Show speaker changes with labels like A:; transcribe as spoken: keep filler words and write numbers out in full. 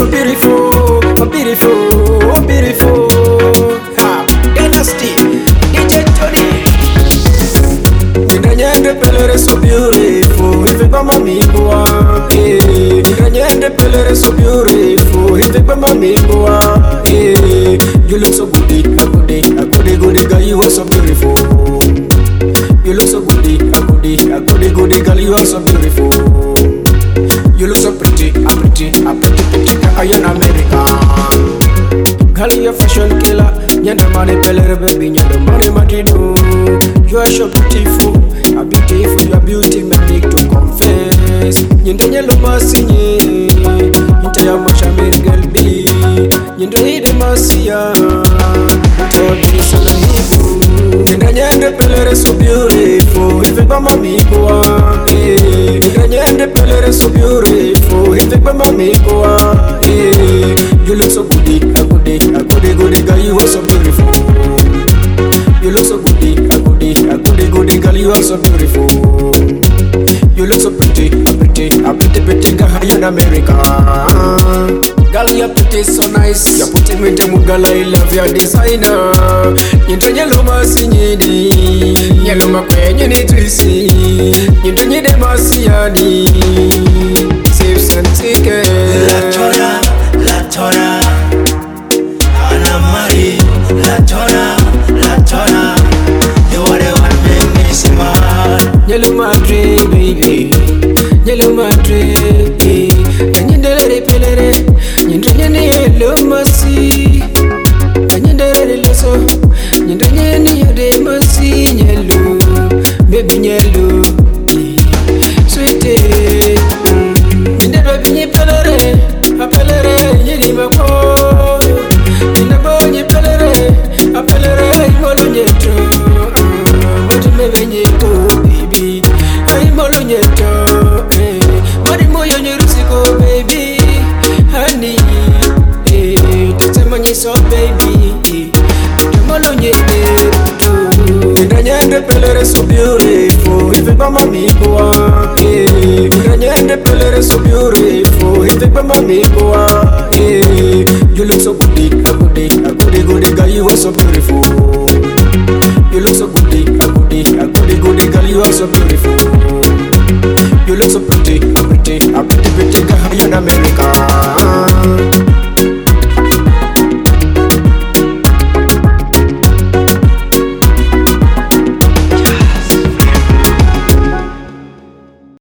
A: so beautiful, oh beautiful, oh beautiful. Ah, Dynasty, D J Tony. Nyende pelere so beautiful, if it mama me boa. Nyende pelere so beautiful, if it mama me boa. You look so goody, a goody, a goody goody girl, you are so beautiful. You look so goody, a goody, a goody goody girl, you are so beautiful. You look so pretty, a pretty, a pretty pretty girl, I am American. Girl, you a fashion killer. Nyende money pelere baby, nyende money matino. You are so beautiful, a beautiful, your beauty me need to confess. Nyende nyelo masinye, nyende ya mocha mirgel bi, nyende ide masiya, todi sana hibu. Nyende nyende pelere so beautiful, if it mama mi boa. Nyende nyende pelere so beautiful, if it mama mi boa. You look so goody, a goody, a goody goody girl, you are so beautiful. You look so goody, a goody, a goody goody girl, you are so beautiful. You look so pretty, a pretty, a pretty pretty girl, you in America. Girl, your pretty so nice. You put me to Mugala, I love your designer. You don't yellow masinidi, yellow makwe, you need to see. You don't need a masiadi. Save some ticket.
B: La Tora, La Tora, Anna Marie, La Tora, La Tora. You are the one make me smile.
A: Yellow Madrid, baby. Yellow Madrid, and you did it, Pelere. You did it, yellow Massy. And you did it, so. You did it, Massy, yellow. Baby, yellow. Sweetie. You never be Pelere. A Pelere, you did my call. You never be Pelere. A Pelere, you want to get through. What you may go, baby. I'm all on your toe. Mari moyo nyerusiko, baby. Honey, eh, tutemanye so, baby. Tutemalo nyedo. Nyende pelere so beautiful, if it mama mi boa. Nyende pelere so beautiful, if it mama mi boa. You look so goody, a goody, a goody goody girl, you are so beautiful. You look so goody, a goody, a goody goody girl, you are so beautiful. You look so pretty.